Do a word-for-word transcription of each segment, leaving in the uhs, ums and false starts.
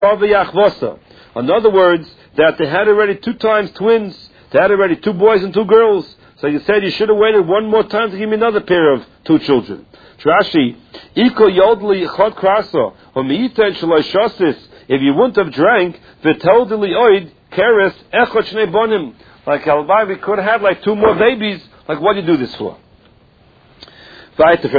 In other words, that they had already two times twins. They had already two boys and two girls. So you said you should have waited one more time to give me another pair of two children. Rashi, Iko Yodli Chod Kraso, or Meita Shaloi Shosis, if you wouldn't have drank, Vitoldili Oid, Keres, Echot Shnei Bonim. Like Albai, we could have had like two more babies. Like, what do you do this for? Is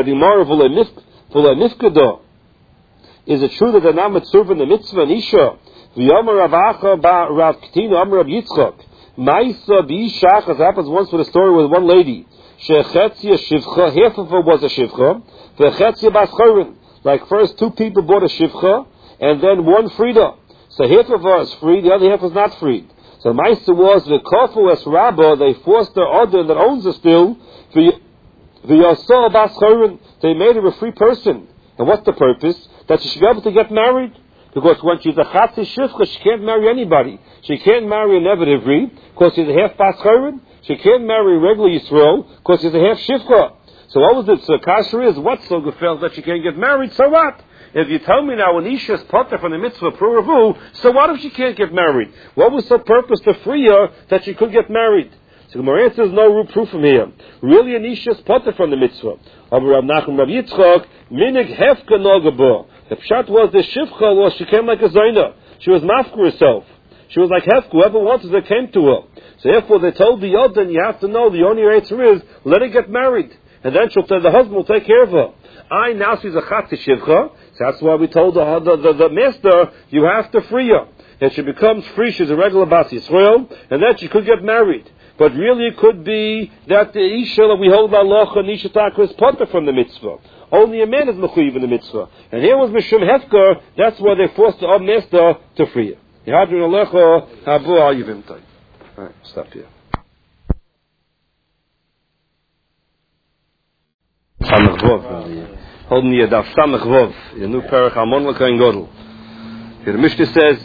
it true that the Namat Survan the mitzvah and Isha, V'yomer Ravacha ba Rav Ketino, Amar Rav Yitzchak, Ma'isa b'ishach, as happens once with a story with one lady, Shechetzia Shivcha, half of her was a Shivcha, V'chetzia Bas Chorin, like first two people bought a Shivcha, and then one Frida. So half of her is free, the other half is not free. So Ma'isa was, V'kofu es Rabba, they forced their other that owns her still, V'yasah Bas Chorin, they made her a free person. And what's the purpose? That she should be able to get married. Because when she's a Chatzi Shivcha, she can't marry anybody. She can't marry an Eved Ivri, because she's a half Bas Chorin. She can't marry a regular Yisrael, because she's a half Shivcha. So what was it? So Kasher is, what's so gefällt that she can't get married? So what? If you tell me now, when Isha is potter from the mitzvah Puravu, so what if she can't get married? What was the purpose to free her that she could get married? So the Gemara says no real proof from here. Really, an Isha is potter from the mitzvah. Rav Nachum Rav Yitzchak, minig hefka nogabah. The pshat was the shivcha was she came like a zayna. She was mafka herself. She was like hefka. Whoever wanted her came to her. So therefore they told the Yodan, you have to know the only answer is let her get married, and then she'll tell the husband will take care of her. I now she's a chatzi shivcha. So that's why we told the, the, the, the master you have to free her, and she becomes free. She's a regular Bas Yisrael, and then she could get married. But really it could be that the Isha that we hold Allah and Isha Taka is potter from the mitzvah. Only a man is mechuyev in the mitzvah. And here was Mishum Hefker, that's why they forced the Ob Master to free her. Alright, stop here. Samach Vov. Holding the Daf Samach Vov. The new Perach Almon L'Kohen Godel. Here the Mishnah says,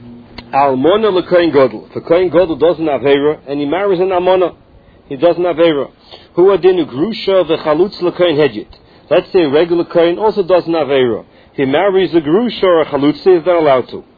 Almona L'Kohen Godel. If a Kohen Godel doesn't have Aveira, and he marries an Almona, he doesn't have Aveira. Hu adinu Grusha v'Chalutz L'Kohen Hedjit. Let's say a regular Kohen also doesn't have Aveira. He marries a Grusha or a Chalutzi, is not allowed to.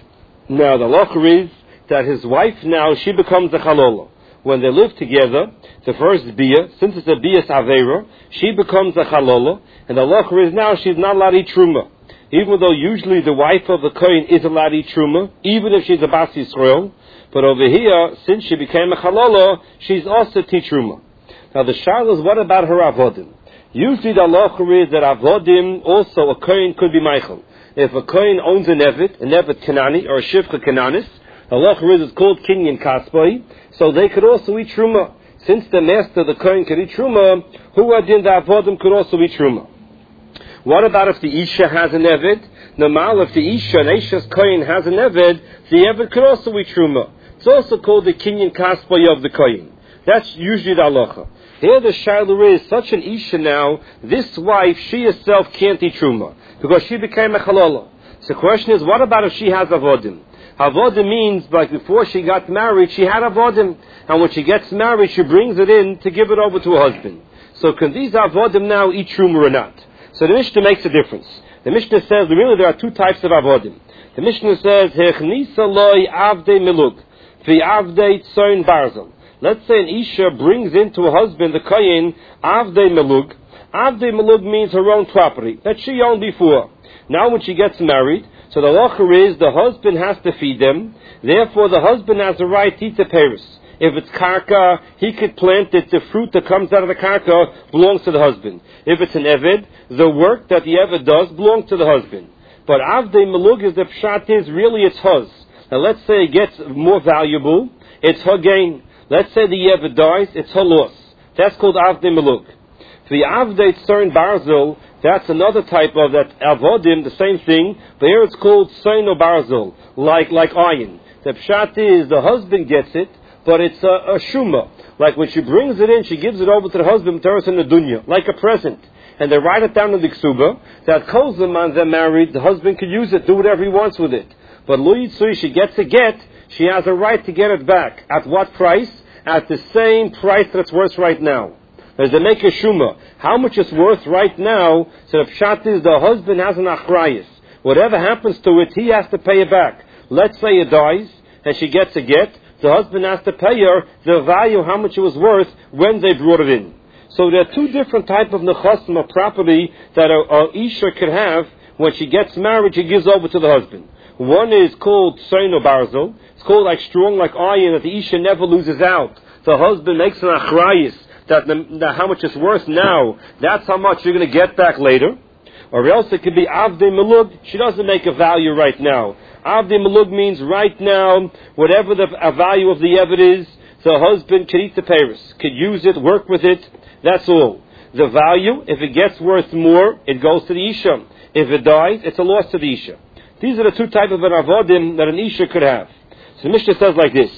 Now the halacha is that his wife now, she becomes a Chalola. When they live together, the first Bia, since it's a Bia's Aveira, she becomes a Chalola, and the halacha is now she's not allowed to eat Truma. Even though usually the wife of the Kohen is allowed to eat Truma, even if she's a Bas Yisrael, but over here, since she became a Chalola, she's also to eat Truma. Now the Shal is, what about her Avodim? Usually the halacha is that Avodim, also a Kohen could be Michael. If a Kohen owns an Evet, an Evet Kanani, or a Shivcha Kananis, the halacha is it's called Kinyan Kaspai, so they could also eat Truma. Since the master, the Kohen, could eat Truma, who adin the Avodim could also eat Truma. What about if the Isha has an Evet? Normal, if the Isha, an Isha's Kohen has an Evet, the Evet could also eat Truma. It's also called the Kinyan Kaspai of the Kohen. That's usually the halacha. Here the Shiloh is such an Isha now, this wife, she herself can't eat Truma, because she became a Chalola. So the question is, what about if she has Avodim? Avodim means, like before she got married, she had Avodim, and when she gets married, she brings it in to give it over to her husband. So can these Avodim now eat Truma or not? So the Mishnah makes a difference. The Mishnah says, really there are two types of Avodim. The Mishnah says, Hechnisa loy avdei milug, v'avdei tzoin barzel. Let's say an Isha brings into her husband, the Kohen, avdei milug. Avdei milug means her own property, that she owned before. Now when she gets married, so the halacha is the husband has to feed them, therefore the husband has the right to eat the peris. If it's karka, he could plant it, the fruit that comes out of the karka belongs to the husband. If it's an eved, the work that the eved does belongs to the husband. But avdei milug is the pshat is really it's hers. Now let's say it gets more valuable, it's her gain. Let's say the eved dies, it's her loss. That's called avdei milug. The avdei tzoin barzel, that's another type of that avodim, the same thing, but here it's called tzoin or barzel, like like iron. The pshat is the husband gets it, but it's a, a shuma. Like when she brings it in, she gives it over to the husband, teres in the dunya, like a present. And they write it down in the ksuba, that kol zaman they're married, the husband could use it, do whatever he wants with it. But lo yitzui, she gets a get, she has a right to get it back. At what price? At the same price that it's worth right now. As they make a shuma, how much it's worth right now, so the pshat is the husband has an achrayis. Whatever happens to it, he has to pay it back. Let's say it dies, and she gets a get. The husband has to pay her the value, how much it was worth, when they brought it in. So there are two different types of nechasim, of property, that a, a isha could have. When she gets married, she gives over to the husband. One is called Soin or Barzel. It's called like strong, like iron, that the isha never loses out. The husband makes an achrayis, that, the, that how much it's worth now, that's how much you're going to get back later. Or else it could be Avdei Melug. She doesn't make a value right now. Avdei Melug means right now, whatever the value of the Eved is, the husband can eat the peiros, can use it, work with it, that's all. The value, if it gets worth more, it goes to the Isha. If it dies, it's a loss to the Isha. These are the two types of an avodim that an Isha could have. So the Mishnah says like this.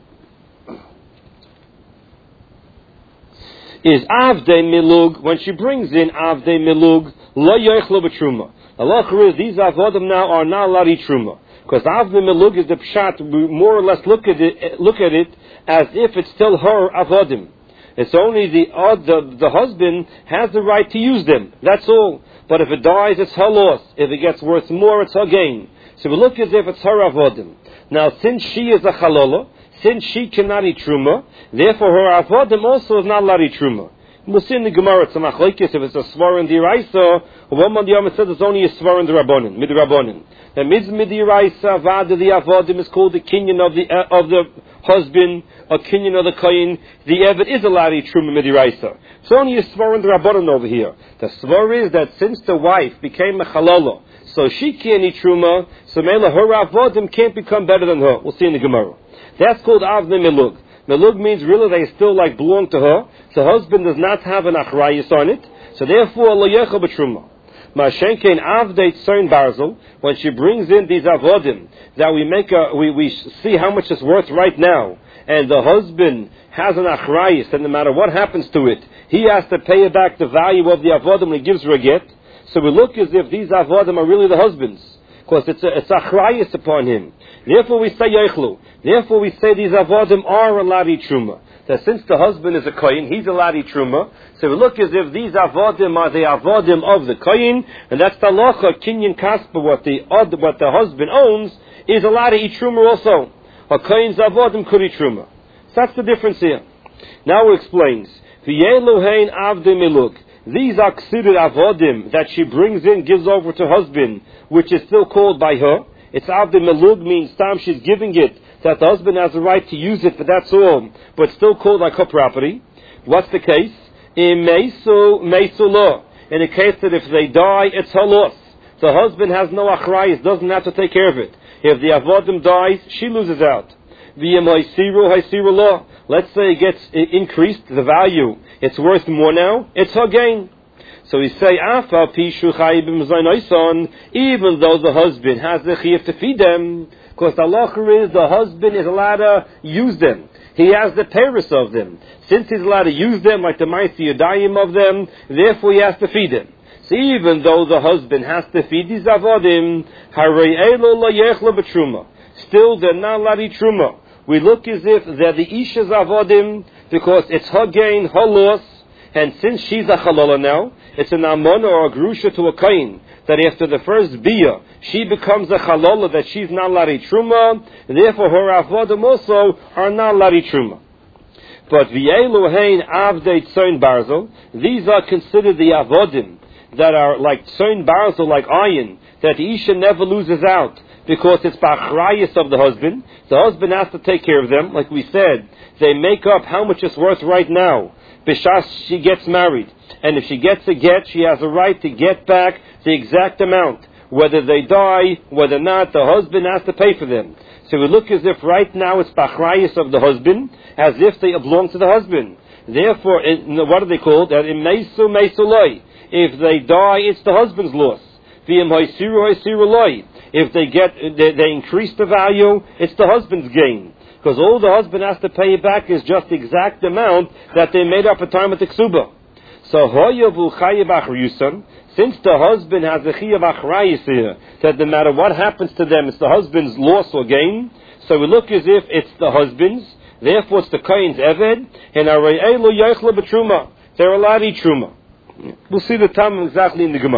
Is Avdei Melug, when she brings in Avdei Melug, lo yoichlo b'truma. Allah is, these avodim now are not allowed to eat truma. Because Avdei Melug is the pshat, we more or less look at it, look at it as if it's still her avodim. It's only the, uh, the the husband has the right to use them. That's all. But if it dies, it's her loss. If it gets worth more, it's her gain. So we look as if it's her avodim. Now, since she is a chalola, since she cannot eat truma, therefore her avodim also is not allowed to eat truma. We'll see in the Gemara, it's a machlokes, if it's a svar in the Iraisa, or one man the Yom says it's only a svar in the Rabbonin, mid Rabbonin. The mid mid Iraisa, vada the avodim is called the kinyan of the uh, of the husband, a kinyan of the kohen. The Eved is allowed to eat truma mid Iraisa. It's only a svar in the Rabbonin over here. The svar is that since the wife became a halala, so she can't eat truma, so mela her avodim can't become better than her. We'll see in the Gemara. That's called Avdei Melug. Melug means really they still like belong to her. So husband does not have an achrayus on it. So therefore, lo yechel b'truma. Ma'ashenkein Avdei Tzoin Barzel, when she brings in these avodim, that we make a, we, we see how much it's worth right now, and the husband has an achrayus, and no matter what happens to it, he has to pay back the value of the avodim he gives her a get. So we look as if these avodim are really the husband's, because it's a, it's achrayus upon him. Therefore we say yechlu. Therefore we say these avodim are allowed to eat truma. That since the husband is a kohen, he's allowed to eat truma. So we look as if these avodim are the avodim of the kohen, and that's the halacha kinyan kaspa, what the what the husband owns is allowed to eat truma also. A kohen's avodim could eat truma. So that's the difference here. Now it explains. V'yeluhein avdei melug. These are considered avodim that she brings in, gives over to husband, which is still called by her. It's avdei melug means time she's giving it, that the husband has the right to use it, but that's all. But still called like her property. What's the case? In meisu meisu lo. In the case that if they die, it's her loss. The husband has no achrayus, doesn't have to take care of it. If the avodim dies, she loses out. V'yem haisiru haisiru lo. Let's say it gets it increased the value. It's worth more now. It's her gain. So we say, Afa pishu chayibim zainoison, even though the husband has the chiyuv to feed them, because the halacha is the husband is allowed to use them. He has the peiros of them. Since he's allowed to use them, like the ma'aseh yadayim of them, therefore he has to feed them. So even though the husband has to feed these avodim, harei elo lo yechlo b'truma. Still, they're not allowed to eat truma. We look as if they're the isha's avodim, because it's her gain, her loss, and since she's a halala now, it's an amona or a grusha to a kohen, that after the first biyah, she becomes a halala, that she's not allowed to eat truma, and therefore her avodim also are not allowed to eat truma. But v'yelu hein avdei tzoin barzel, these are considered the avodim, that are like tzoin barzel, like iron, that the isha never loses out, because it's b'achrayus of the husband. The husband has to take care of them, like we said. They make up how much it's worth right now. B'shas she gets married. And if she gets a get, she has a right to get back the exact amount. Whether they die, whether not, the husband has to pay for them. So we look as if right now it's b'achrayus of the husband, as if they belong to the husband. Therefore, what are they called? Meisu meisu loy. If they die, it's the husband's loss. V'im hoisiru hoisiru loy. If they get, they, they increase the value, it's the husband's gain. Because all the husband has to pay back is just the exact amount that they made up at time of the ksuba. So, hoyavu chayav achrayusan, since the husband has a chayav achrayus here, that no matter what happens to them, it's the husband's loss or gain. So we look as if it's the husband's, therefore it's the kohen's eved, and arayelu yechla b'truma. They're allowed to eat truma. We'll see the time exactly in the Gemara.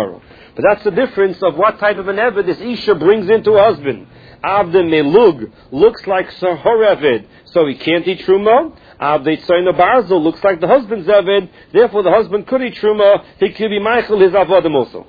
But that's the difference of what type of an Eved this Isha brings into her husband. Avde Melug looks like her Eved, so he can't eat Truma. Avde Tzoyna Barzel looks like the husband's Eved, therefore the husband could eat Truma, he could be Michael his Avodim also.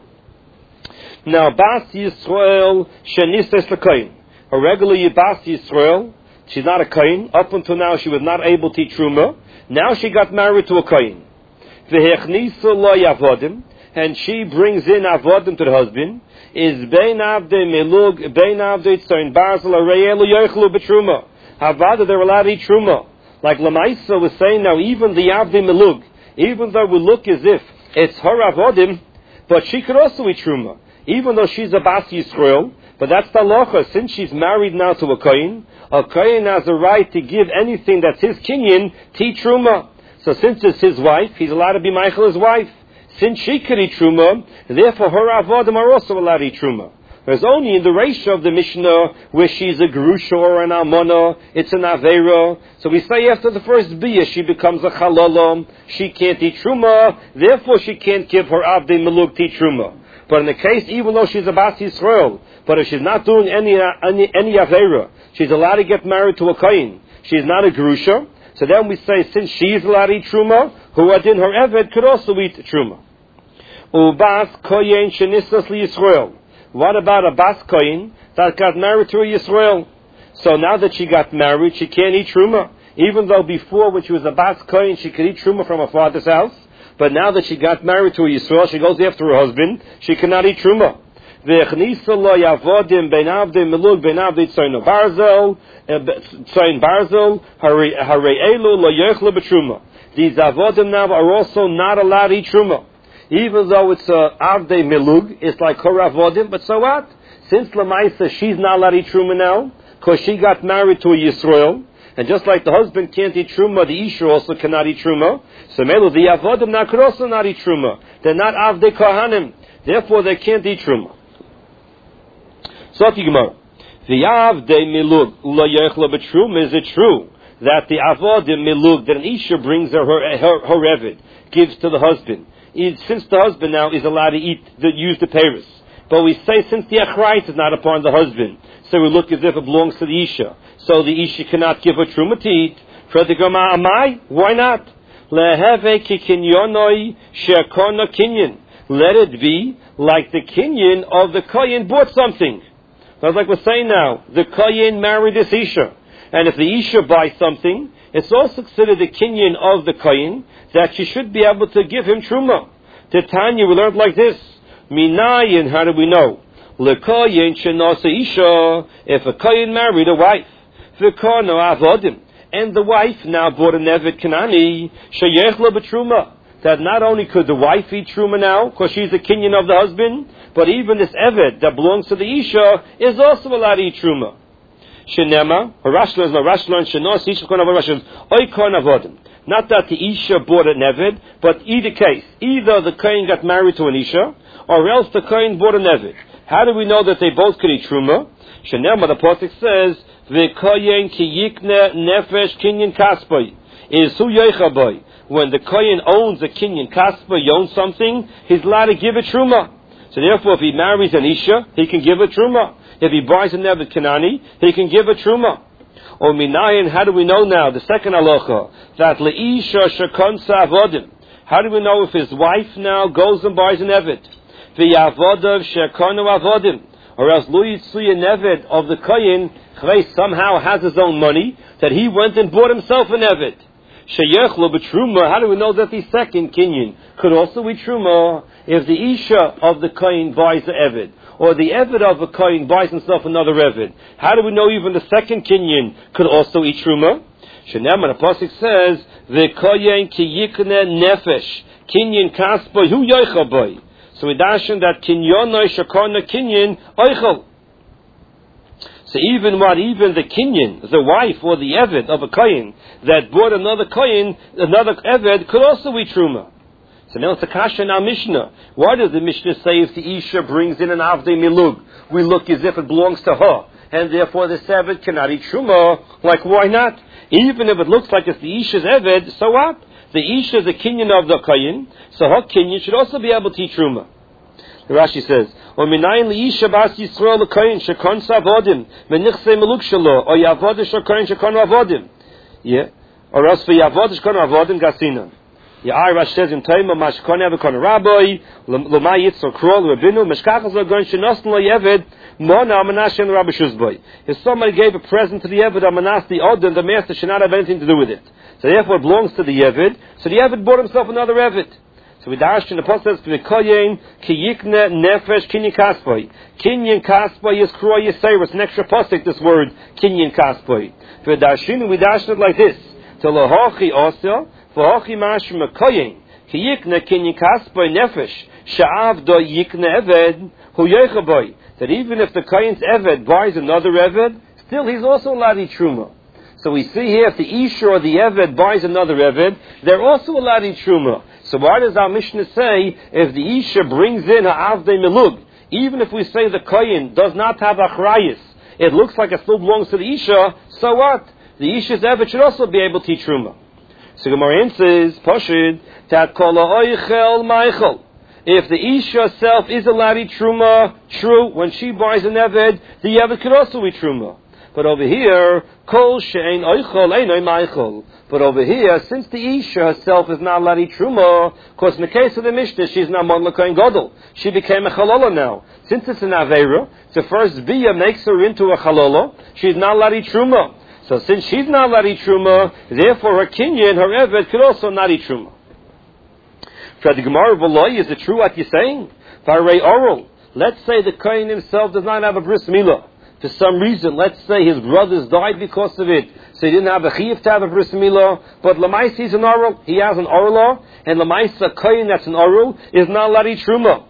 Now, Bas Yisrael Shenistes LeKoyin. A regular Bas Yisrael, she's not a Koyin. Up until now she was not able to eat Truma. Now she got married to a Koyin. V'hechnisa lo Yavodim, and she brings in Avodim to the husband, is Bein Avde Melug, Bein Avde Tzoyn Barzel, Areyelu Yochlu B'Truma. Havada, they're allowed to eat Truma. Like Lamaisa was saying now, even the Avde Melug, even though we look as if it's her Avodim, but she could also eat Truma. Even though she's a Bas Yisrael, but that's the halacha. Since she's married now to a Kohen, a Kohen has a right to give anything that's his kinyan to eat Truma. So since it's his wife, he's allowed to be Michael his wife. Since she could eat Truma, therefore her Avodim are also allowed to eat Truma. There's only in the ratio of the Mishnah where she's a Gerusha or an Almana, it's an Avera. So we say after the first Biyah she becomes a Chalalam, she can't eat Truma, therefore she can't give her Avdei Melug to eat Truma. But in the case, even though she's a Bas Yisrael, but if she's not doing any any, any Avera, she's allowed to get married to a Kohen. She's not a Gerusha. So then we say, since she's allowed to eat Truma, who adin her Eved could also eat Truma. Ubas Kohen Shenisas Li Yisrael. What about a Bas Kohen that got married to a Yisrael? So now that she got married, she can't eat Truma. Even though before, when she was a Bas Kohen, she could eat Truma from her father's house. But now that she got married to a Yisrael, she goes after her husband, she cannot eat Truma. V'echnisa lo yavodim ben avdei melug ben avdei tzoyin barzel, tzoyin barzel, harei elu lo yechle b'truma. These avodim now are also not allowed to eat Truma. Even though it's a avdei melug, it's like her avodim, but so what? Since Lamaisa, she's not allowed to eat Truma now, because she got married to a Yisrael, and just like the husband can't eat Truma, the Isha also cannot eat Truma. So Melo, the Avodim now could also not eat Truma. They're not Avdei Kohanim. Therefore, they can't eat Truma. So, Gemara. The Avdei Milug, Ula Yechla B'Truma, is it true that the Avodim Milug, that an Isha brings her, her, her, her Evid, gives to the husband, is, since the husband now is allowed to eat, the, use the Paris. But we say since the Achrayt is not upon the husband, so we look as if it belongs to the Isha. So the Isha cannot give her Truma to eat. Fredigama Amai, why not? Leheve ki kinyonoi she'kona kinyan. Let it be like the kinyan of the Kohen bought something. That's like we're saying now. The Kohen married this Isha. And if the Isha buys something, it's also considered the kinyan of the Kohen that she should be able to give him Truma. Titania, we learned like this. Minayin, how do we know? Lekoyin shenasa Isha, if a Kohen married a wife. V'kono avodim. And the wife now bought an Eved Kanani, sheyechla b'truma. That not only could the wife eat Truma now, because she's the kinyan of the husband, but even this Eved that belongs to the Isha is also allowed to eat Truma. Shenema, Harashlan is Harashlan, Shenos, Isha kon Harashlan, oikon avodim. Not that the Isha bought an Eved, but either case, either the Kohen got married to an Isha, or else the Kohen bought an Eved. How do we know that they both could eat Truma? Shenema, the Pasuk says, V'koyen ki yikne nefesh kinyan kaspai. Is hu yoichabai. When the kohen owns a kinyan kaspa, he owns something, he's allowed to give it Truma. So therefore, if he marries an Isha, he can give it Truma. If he buys an Eved Kanani, he can give it Truma. Or minayin, how do we know now, the second halacha, that le'isha shekonsa avodim. How do we know if his wife now goes and buys an Eved? V'yavodav shekonu avodim. Or else Louis Tsuya Neved of the Kohen somehow has his own money that he went and bought himself an Eved. Sheyechlo b'truma. How do we know that the second kinyan could also be Truma if the Isha of the Kohen buys the Eved, or the Eved of the Kohen buys himself another Eved? How do we know even the second kinyan could also eat Truma? Shenemar, the pasuk says, "V'koyen ki yikne nefesh kinyan kaspa hu yoichaboy." So we dashen that kinyanoi shakona kinyan oichel. So even what, even the kinyan, the wife or the Eved of a Kohen that bought another Kohen, another Eved, could also be Truma. So now it's a kasha in our Mishnah. Why does the Mishnah say if the Isha brings in an Avdei Milug, we look as if it belongs to her, and therefore the Eved cannot eat Truma? Like, why not? Even if it looks like it's the Isha's Eved, so what? The Isha is a kinyan of the Kohen, so her kinyan should also be able to eat Truma. The Rashi says, "O minayin liisha bas Yisrael l'koyin shekon savodim menichse meluk shelo or yavodah shekoyin shekon avodim." Yeah, or else for yavodah shekon avodim gasina. Yeah, I Rashi says in Taima mashkon avekon rabbi l'may yitzor krol rabinu meshkachas l'goyin shenosn lo yeved mona amanashen rabbi shuzboy. If somebody gave a present to the yeved amanas the odin, the master should not have anything to do with it. So therefore, it belongs to the yeved. So the yeved bought himself another yeved. So we dash in the post says v'koyin ki yikne nefesh kinyan kaspoy. Kinyan kaspoy is kroy yisayr. It's an extra postic. This word kinyan kaspoy. For dashin we dash it like this. To lahochi osel v'hochi mashma koyin ki yikne kinyan kaspoy nefesh sha'av do yikne eved hu yechaboy. That even if the koyin's eved buys another eved, still he's also allowed to eat truma. So we see here if the isha or the eved buys another eved, they're also allowed to eat truma. So why does our Mishnah say if the isha brings in ha'avdei melug, even if we say the koyin does not have achrayis, it looks like it still belongs to the isha, so what? The isha's eved should also be able to eat truma. So Gemara answers, Poshid, tat kol ha'oichel maichel. If the isha herself is allowed to eat truma, true, when she buys an eved, the eved could also eat truma. But over here, kol she'ein oichel einoi maichel. But over here, since the isha herself is not allowed to eat truma, because in the case of the Mishnah, she's not mon l'kohen gadol. She became a chalola now. Since it's an aveira, the first biyah makes her into a chalola. She's not allowed to eat truma. So since she's not allowed to eat truma, therefore her kinyan, her eved, could also not eat truma. For the Gemara v'loy, is it true what you're saying? Farei oral. Let's say the kohen himself does not have a bris milah. For some reason, let's say his brothers died because of it, so he didn't have a chiyuv to have a bris milah, but Lamaisa he's an oral, he has an oral, and Lamaisa koyin that's an oral is not allowed to eat truma.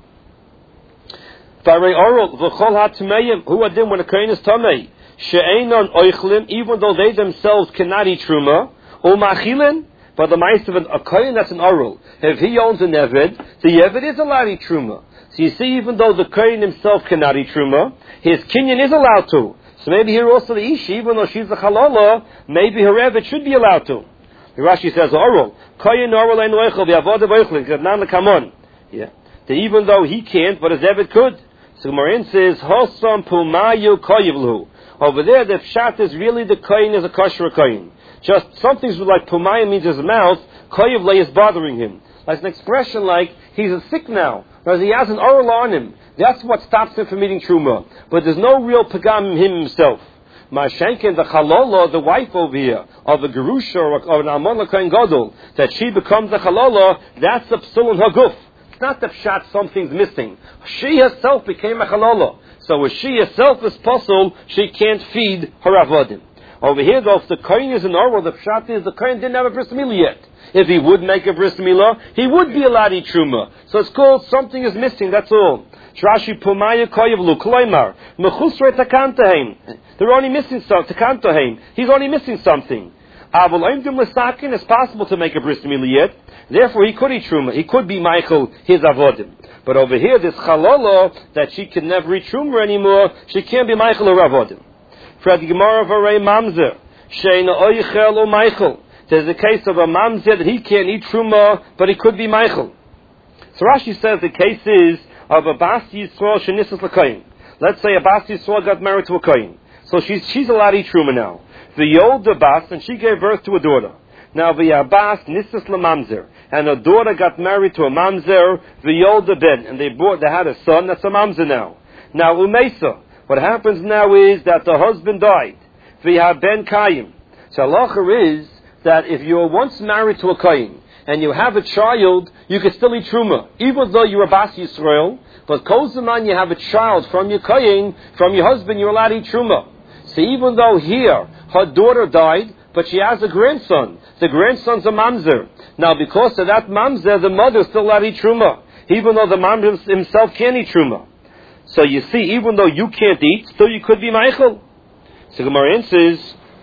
Farei oral, v'chol ha-tmeim, who adin when a koyin is tamei, she'einon oichlim, even though they themselves cannot eat truma, u'machilin, but the Lamaisa of a koyin that's an oral, if he owns an eved, the eved is allowed to eat truma. So you see, even though the kohen himself cannot eat truma, his kinyan is allowed to. So maybe here also the isha, even though she's a halala, maybe her eved should be allowed to. The Rashi says, oral, kohen oral ein oichel, v'avodah v'oichlin, k'adnan l'kamon. Yeah. That even though he can't, but his eved could. So Gemara says, hosam pumayu koyivlu. Over there, the pshat is really the kohen is a kosher kohen. Just something's like pumayu means his mouth, koyivle is bothering him. Like an expression like, he's sick now. Because he has an oral on him. That's what stops him from eating truma. But there's no real pagam in him himself. Mashenkin, the chalola, the wife over here, of a gerusha or an almon l'kohen gadol, that she becomes a chalola, that's a psul in her guf. It's not the pshat something's missing. She herself became a chalola. So if she herself is puzzled, she can't feed her avodim. Over here, though, if the kohen is an oral, the pshat is the kohen didn't have a bris milah yet. If he would make a bris milah, he would be allowed to eat truma. So it's called something is missing, that's all. Shrashi Pumaya Koyevlu Kloimar Mechusre Takantahem. They're only missing something. Takantahem. He's only missing something. Avol Oimdim Lesakin, it's possible to make a bris milah yet. Therefore he could eat truma. He could be Michael his avodim. But over here, this chalola that she can never eat truma anymore, she can't be Michael or avodim. For the Gemara of Arei Mamzer Sheina Oichel or Michael. There's a case of a mamzer that he can't eat truma, but he could be Michael. So Rashi says the case is of a Bas Yisrael shenisas l'koyin. Let's say a Bas Yisrael got married to a koyin. So she's, she's allowed to eat truma now. The Yolda Bas, and she gave birth to a daughter. Now the Abbas nisas l'mamzer, and a daughter got married to a mamzer, the Yolda Ben, and they brought, they had a son, that's a mamzer now. Now Umesa, what happens now is that the husband died. The Ben Kayim. So halacha is that if you were once married to a kohen and you have a child, you can still eat truma, even though you're a Bas Yisrael. But kol zaman you have a child from your kohen, from your husband, you're allowed to eat truma. So even though here her daughter died, but she has a grandson, the grandson's a mamzer. Now because of that mamzer, the mother's still allowed to eat truma, even though the mamzer himself can't eat truma. So you see, even though you can't eat, still you could be Michael. So Gemara answers,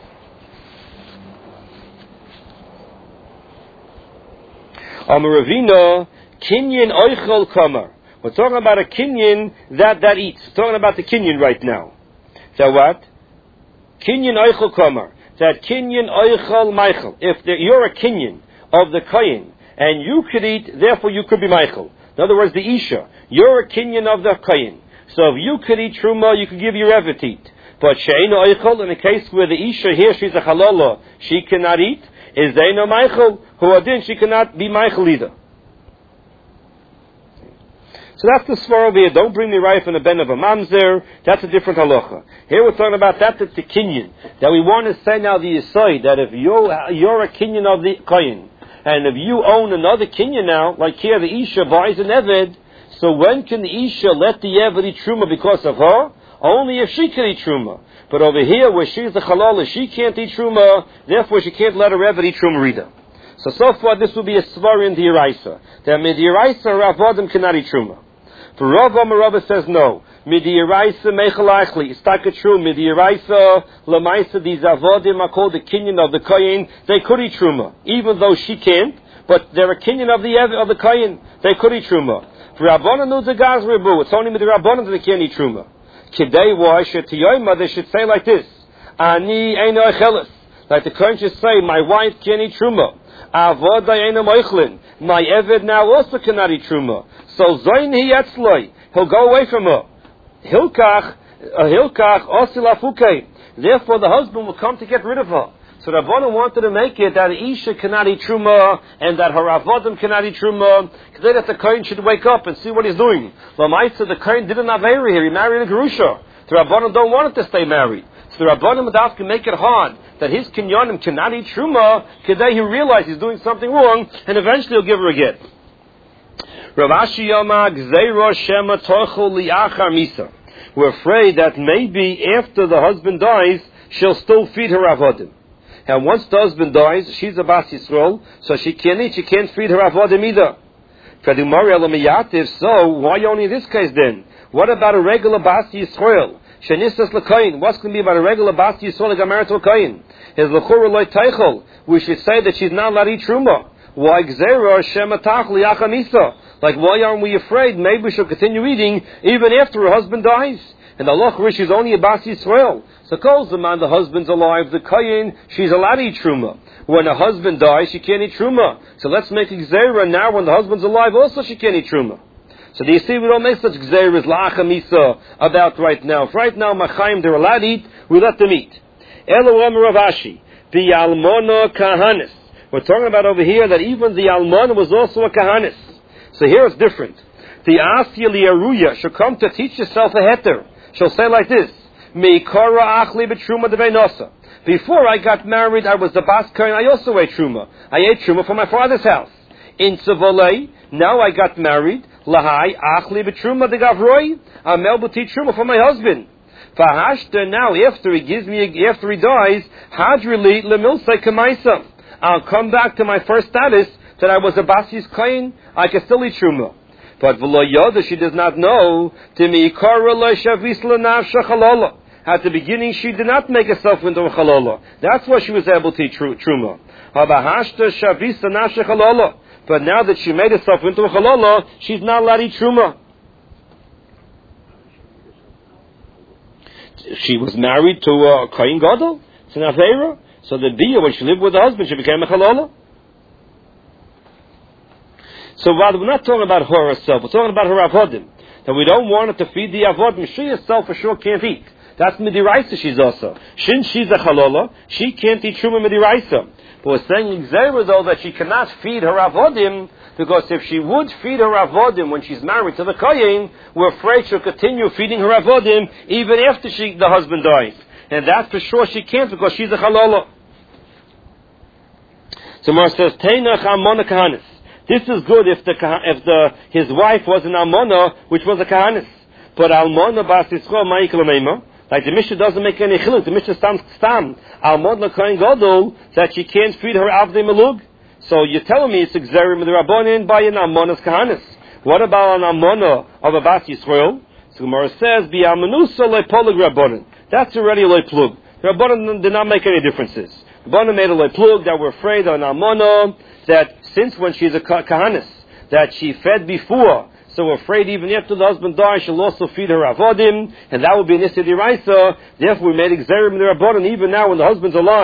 Amaravina, kinyan oichel kamar. We're talking about a kinyan that, that eats. We're talking about the kinyan right now. So what? Kinyan oichel kamar. That kinyan oichel Michael. If you're a kinyan of the kohen, and you could eat, therefore you could be Michael. In other words, the Isha. You're a kinyan of the Kayin. So if you could eat Truma, you could give your Eved eat. But She'eino Eichel, in a case where the Isha here, she's a Halala, she cannot eat, is Zeino Meichel, who adin, she cannot be Meichel either. So that's the svara over here. Don't bring me right from the ben of a mamzer. That's a different halacha. Here we're talking about that, that's the kinyan. That we want to say now the aside, that if you're, you're a kinyan of the kohen, and if you own another kinyan now, like here the Isha buys an Eved, so when can the Isha let the Eved eat Truma because of her? Only if she can eat Truma. But over here, where she's the Halala, she can't eat Truma, therefore she can't let her Eved eat Truma either. So, so far this will be a svar in the Yeraisa. That mid Yeraisa, Rav Adam cannot eat Truma. For Rav Amar says no. Midi Yeraisa Mechalachli. It's not true. Midi Yeraisa Lamaisa. These avodim are called the kinyan of the kohen. They could eat truma, even though she can't. But they're a kinyan of the of the kohen. They could eat truma. For Rabbanan Nuzagaz Rebu. It's only Midi Rabbanan that they can't eat truma. Kidei why Shetiyoyma they should say like this: Ani Eino Echelis. Like the kohen should say, my wife can't eat truma. Avoda Eino Moichlin. My Eved now also cannot eat truma. So Zoin hi etzloi, he'll go away from her. Hilkach, hilkach osilafukei. Therefore, the husband will come to get rid of her. So Rabbanan wanted to make it that Isha cannot eat truma and that her avodim cannot eat truma, because that the kohen should wake up and see what he's doing. Lamaisa, the kohen didn't have Avery here; he married a gerusha. The Rabbanan don't want it to stay married. So the Rabbanan Madaf can make it hard that his kinyanim cannot eat truma, because he realizes he's doing something wrong, and eventually he'll give her a get. Rav Ashi Yama Gzeiro Shema Tochel Liachar Misa. We're afraid that maybe after the husband dies, she'll still feed her avodim. And once the husband dies, she's a Bas Yisrael, so she can't eat, she can't feed her avodim either. If so, why only in this case then? What about a regular Bas Yisrael? Shenistas L'Koyin. What's going to be about a regular Bas Yisrael like a marital Koyin? His L'chura Loi Teichel. We should say that she's not allowed to eat Truma. Why Gzeiro Shema Tach Liachar Misa? Like, why aren't we afraid? Maybe she'll continue eating even after her husband dies. And the Allah Rish is only a Bas Yisrael. So calls the man, the husband's alive, the Kayin, she's allowed to eat Truma. When her husband dies, she can't eat Truma. So let's make a Gzeira now when the husband's alive, also she can't eat Truma. So do you see, we don't make such Gzeiras, La'acha Misa, about right now. If right now, Machayim, they're allowed to eat, we let them eat. Elohim Ravashi, the Almona Kahanis. We're talking about over here that even the Almona was also a Kahanis. So here it's different. The Asya Liaruya she'll come to teach herself a heter. She'll say like this: Meikara achli b'truma deveinosa. Before I got married, I was the bas kohen. I also ate truma. I ate truma from my father's house. In Tzavolei, now I got married. Lahai achli b'truma degavroi. I'm able to eat truma from my husband. Fahashta now after he gives me after he dies, hadrili lemilsei kamaisa. I'll come back to my first status that I was a basis kohen. I can still eat truma. But v'lo yoda, she does not know. Timi lo shavis l'nafsha chalala. At the beginning, she did not make herself into a chalala. That's why she was able to eat truma. Habahashta shavis l'nafsha chalala. But now that she made herself into a chalala, she's not allowed to eat truma. She was married to a kohen gadol. It's an aveira. So the bia, when she lived with her husband, she became a chalala. So rather, we're not talking about her herself. We're talking about her avodim. That we don't want her to feed the avodim. She herself for sure can't eat. That's midiraisa she's also. Since she's a chalala, she can't eat truma midiraisa. But we're saying in Zera though that she cannot feed her avodim, because if she would feed her avodim when she's married to the kohen, we're afraid she'll continue feeding her avodim even after she, the husband dies. And that for sure she can't, because she's a chalala. So Mar says, Teinach Amona Kahanis. This is good if the if the his wife was an almona, which was a kahanis. But almona bas yisrael ma'ikol meima, like the Mishnah doesn't make any chiluk. The Mishnah stands stam almona kohen gadol that she can't feed her avdei malug. So you're telling me it's exerim the rabbanin by an almona's kahanis. What about an almona of a bas yisrael? So Gemara says bi almanusa lepolig rabbanin. That's already a leplug. The rabbanin did not make any differences. The rabbanin made a leplug that we're afraid of an almona that since when she's a kahanis, that she fed before, so we're afraid even after the husband dies, she'll also feed her avodim, and that would be an issa d'iraisa. Therefore, we made exerim the rabbanon even now when the husband's alive.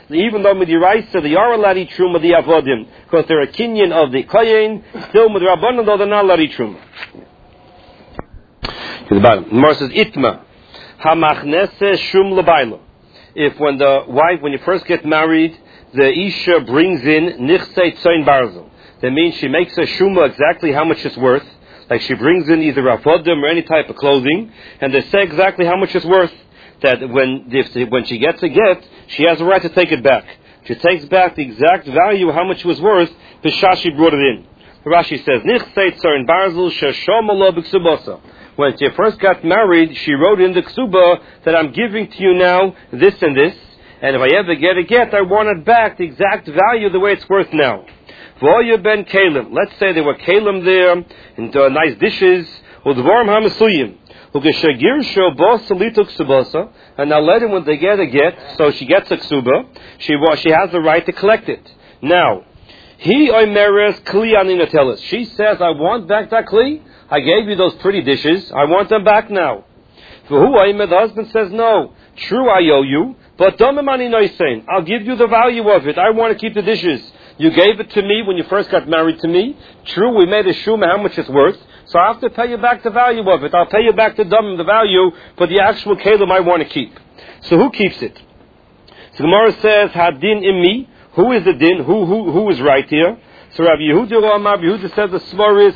even though Midiraisa, they are allowed to eat Truma, the Avodim, because they're a kinyan of the Kohen, still Midrabanan, though they're not allowed to eat Truma. To the bottom. The Gemara says, Itma, Hamachnese Shum Labaila. If when the wife, when you first get married, the Isha brings in Nichsei Tzoin Barzel. That means she makes a Shuma exactly how much it's worth. Like she brings in either Avodim or any type of clothing, and they say exactly how much it's worth. That when if, when she gets a get, she has a right to take it back. She takes back the exact value of how much it was worth, B'shah she brought it in. Rashi says, Nichsei Tzoin Barzel Sheshom Lo B'Ksubasa. When she first got married, she wrote in the Ksuba that I'm giving to you now this and this, and if I ever get a get, I want it back, the exact value, the way it's worth now. V'oya ben kalim. Let's say there were kalim there, and uh, nice dishes, u'dvorim ha'masuyim. U'geshagirsho bo salitu ksubasa, and now later when they get a get, so she gets a ksuba, she, she has the right to collect it. Now, he oimeres kli aninatelis. She says, I want back that kli. I gave you those pretty dishes. I want them back now. The husband says, no, true, I owe you, but I'll give you the value of it. I want to keep the dishes. You gave it to me when you first got married to me. True, we made a shuma how much it's worth, so I have to pay you back the value of it. I'll pay you back the dam, the value, but the actual kalim I want to keep. So who keeps it? So Gemara says, Hadin imi. Who is the din? Who who who is right here? So Rabbi Yehuda Rabbi Yehuda says the svar is